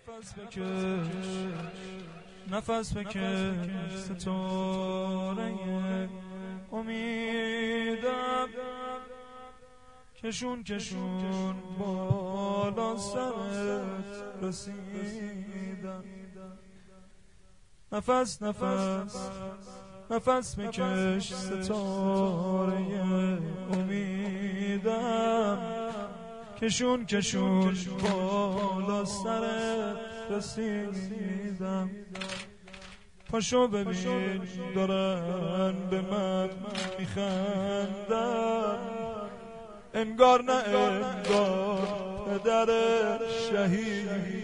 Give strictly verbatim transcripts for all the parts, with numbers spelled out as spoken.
نفس بکش نفس بکش ستاره امیدم کشون کشون بالا سرت رسیدم نفس نفس نفس بکش ستاره امیدم کشون کشون بالا سرت رسیدم پاشو ببین دارن به من میخندن انگار نه انگار پدر شهید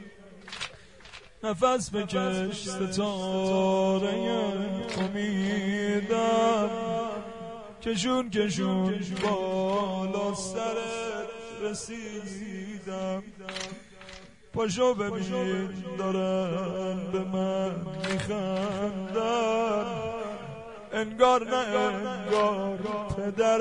نفس بکش ستاره امیدم کشون کشون بالا سرت رسیدم پاشو ببین دارن به من میخندن انگار نه انگار پدر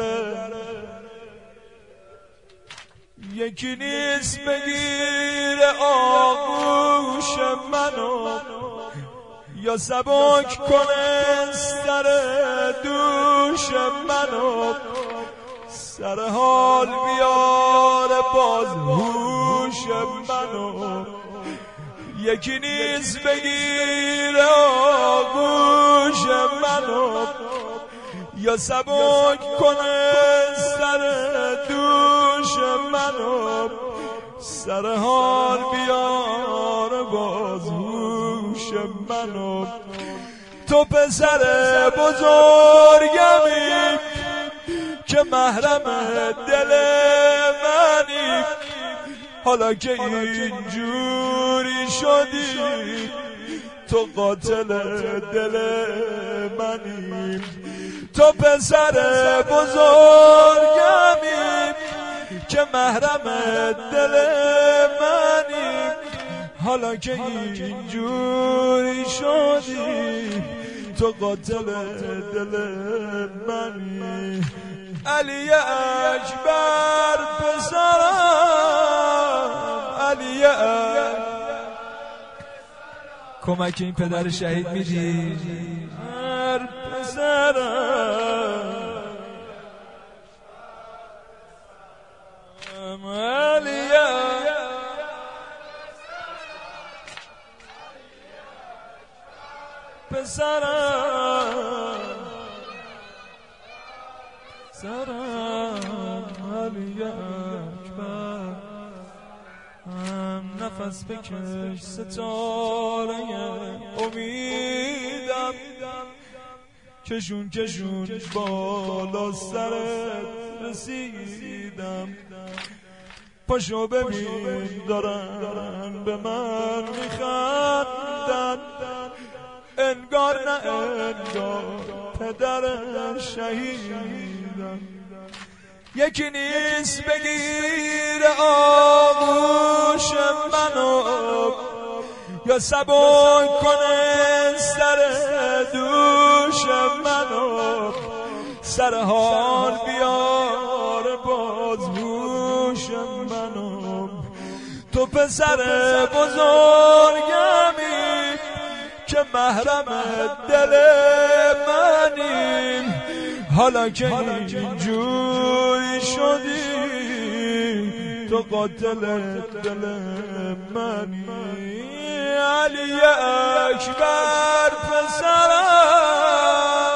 یکی نیست بگیر آغوش منو یا سبک کنه سر دوش منو سر حال بیاره باز هوش منو یکی نیست بگیر آغوش منو یا سبک کنه سر دوش منو سر حال بیاره باز هوش منو تو پسر بزرگمی که محرم دل منی حالا که اینجوری شدی تو قاتل دل منی تو پسر بزرگمی که محرم دل منی حالا که اینجوری شدی تو قاتل دل منی علی اکبر پسرم علی اکبر کمک این پدر شهید میدی هر پسرم علی پسرم سرم علی اکبر نفس بکش ستاره امیدم کشون کشون بالا سرت رسیدم پاشو ببین دارن به من میخندن انگار نه انگار پدر شهیدم یکی نیست بگیر آغوش منو یا سبک کنه سر دوش منو سر حال بیار باز هوش منو تو پسر بزرگمی که محرم دل منی حالا که اینجوری شدی تو قاتل دل منی علی اکبر پسرم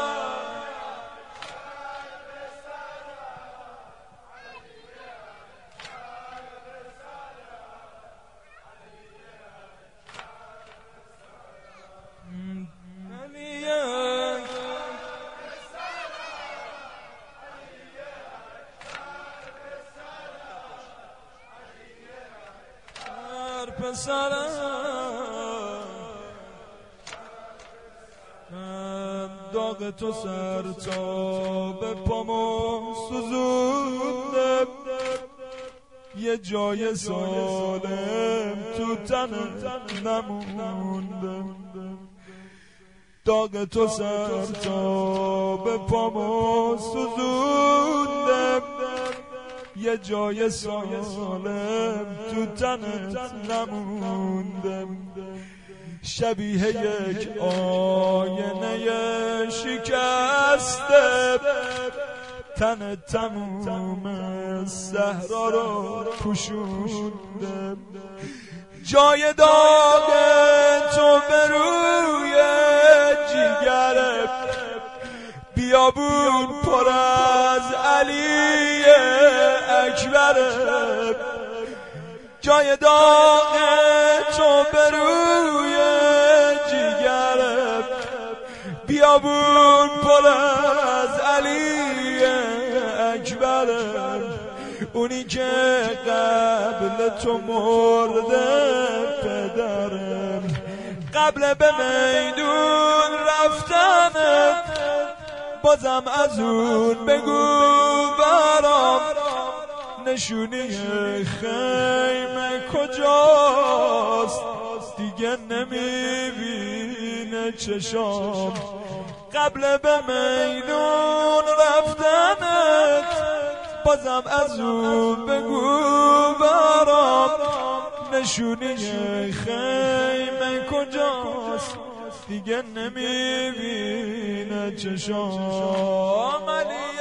پسرم داغ تو سر تا به پامو سوزونده یه جای سالم تو تنم نمونده داغ تو سر تا به پامو سوزونده یه جای سالم تو تنت نمونده، شبیه یک آینه شکسته، تن تموم صحرا رو پوشونده. جای داغ تو به روی جیگره، بیابون پر از علی اکبره. جای داغ تو به روی جیگره، بیابون پر از علی اکبره. اونی که قبل تو مرده پدرم، قبل به میدون رفتنت بازم از اون بگو برام، نشونی خیمه کجاست دیگه نمیبینه چشام. قبل به میدون رفتنت بازم از اون بگو برام، نشونی خیمه کجاست دیگه نمیبینه چشام. علی